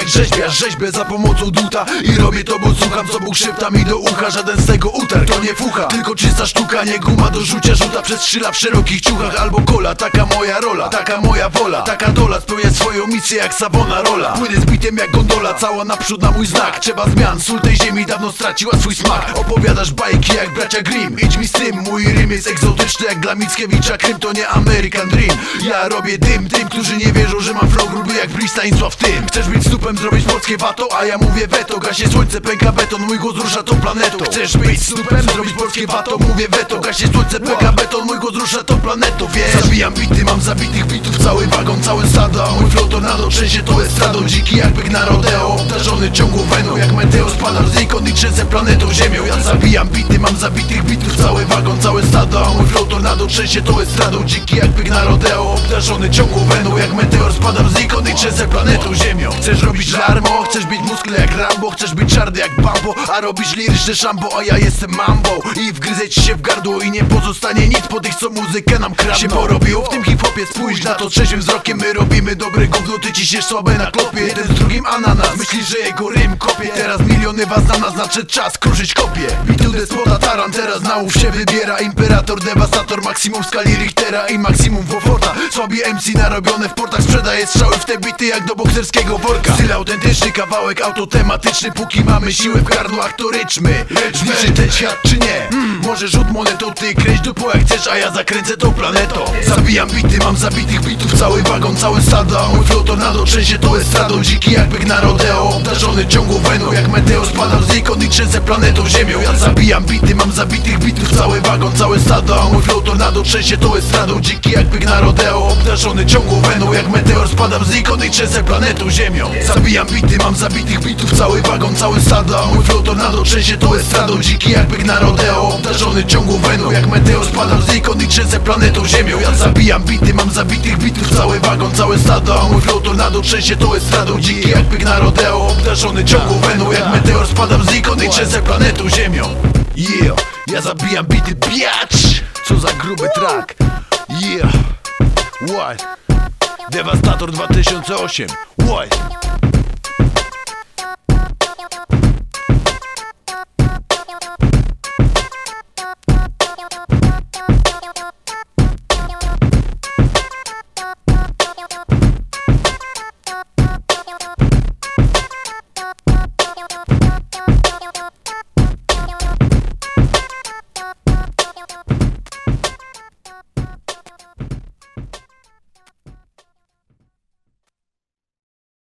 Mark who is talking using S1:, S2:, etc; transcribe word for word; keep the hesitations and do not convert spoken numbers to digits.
S1: jak rzeźbiarz. Rzeźbię za pomocą dłuta i robię to, bo słucham, co Bóg szepta mi do ucha. Żaden z tego utarg, to nie fucha, tylko czysta sztuka, nie guma do rzucia. Rzuta przez szyla w szerokich ciuchach albo kola. Taka moja rola, taka moja wola, taka dola. Spełnia swoją misję jak Savona rola. Płynę z bitem jak gondola, cała naprzód na mój znak. Trzeba zmian, sól tej ziemi dawno straciła swój smak. Opowiadasz bajki jak bracia Grimm, idź mi z tym. Mój rym jest egzotyczny jak dla Mickiewicza. Krym to nie American Dream. Ja robię dym tym, którzy nie wierzą, że mam flow gruby jak Bris Stanisław tym. Chcesz być snupem, zrobić polskie wato, a ja mówię weto. Gaśnie słońce, pęka beton, mój głos rusza tą planetą. Chcesz być snupem, zrobić polskie wato, mówię weto. Gaśnie słońce, pęka beton, mój głos rusza tą planetą, wiesz. Zabijam bity, mam zabitych bitów cały wagon, całe stado. A mój flow tornado trzęsie tą estradą. Dziki jak byk na rodeo, obdarzony ciągłą weną. Jak meteor spadam z ikon i trzęsę planetą ziemią. Ja zabijam bity, mam zabitych bitów cały wagon, całe stado. A mój flow tornado trzęsie tą estradą. Dziki jak byk na rodeo, obdarzony ciągłą weną. Jak meteor spadam z ikon i trzęsę planetą ziemią. Chcesz robić larmo, chcesz być muskle jak Rambo, chcesz być czarny jak Bambo, a robisz liryczne szambo, a ja jestem mambo. I wgryzę ci się w gardło i nie pozostanie nic po tych, co muzykę nam kradną. Się porobiło w tym hip-hopie, spójrz na to trzeźwym wzrokiem. My robimy dobre gówno, ty ciśniesz słabe na klopie. Jeden z drugim ananas, myślisz, że jego rym kopie. Teraz miliony was na nas, nadszedł czas kruszyć kopie. Bitu despota taran, teraz na łów się wybiera. Imperator, dewastator, maksimum w skali Richtera i maksimum Woforta. Słabi M C narobione w portach, sprzedaje strzały w te bity jak do bokserskiego worka. Styl autentyczny, kawałek autotematyczny. Póki mamy siłę w gardłach, to ryczmy. Liczy ten świat czy nie? Mm, może rzut monetą, ty kręć dupą jak chcesz, a ja zakręcę tą planetą. Zabijam bity, mam zabitych bitów cały wagon, całe stado. A mój flow tornado trzęsie tą estradą. Dziki jak byk na rodeo, obdarzony ciągłą weną. Jak meteor spadam z ikon i trzęsę planetą ziemią. Ja zabijam bity, mam zabitych bitów cały wagon, całe stado. A mój flow tornado trzęsie tą estradą. Dziki jak byk na rodeo, obdarzony ciągłą weną. Jak meteor spadam z ikon i trzęsę planetą ziemią. Zabijam bity, mam zabitych bitów cały wagon, całe stado. A mój flow tornado trzęsie tą estradą. Dziki jak byk na rodeo, obdarzony ciągłą weną. Jak meteor spadam z ikon i trzęsę planetą ziemią. Ja zabijam bity, mam zabitych bitów cały wagon, całe stado. A mój flow tornado trzęsie tą estradą. Dziki jak byk na rodeo, obdarzony ciągłą weną. Jak meteor spadam z ikon i trzęsę planetą ziemią. Yeah, ja zabijam bity, biatch. Co za gruby track. Yeah, what? Devastator dwa tysiące osiem. What?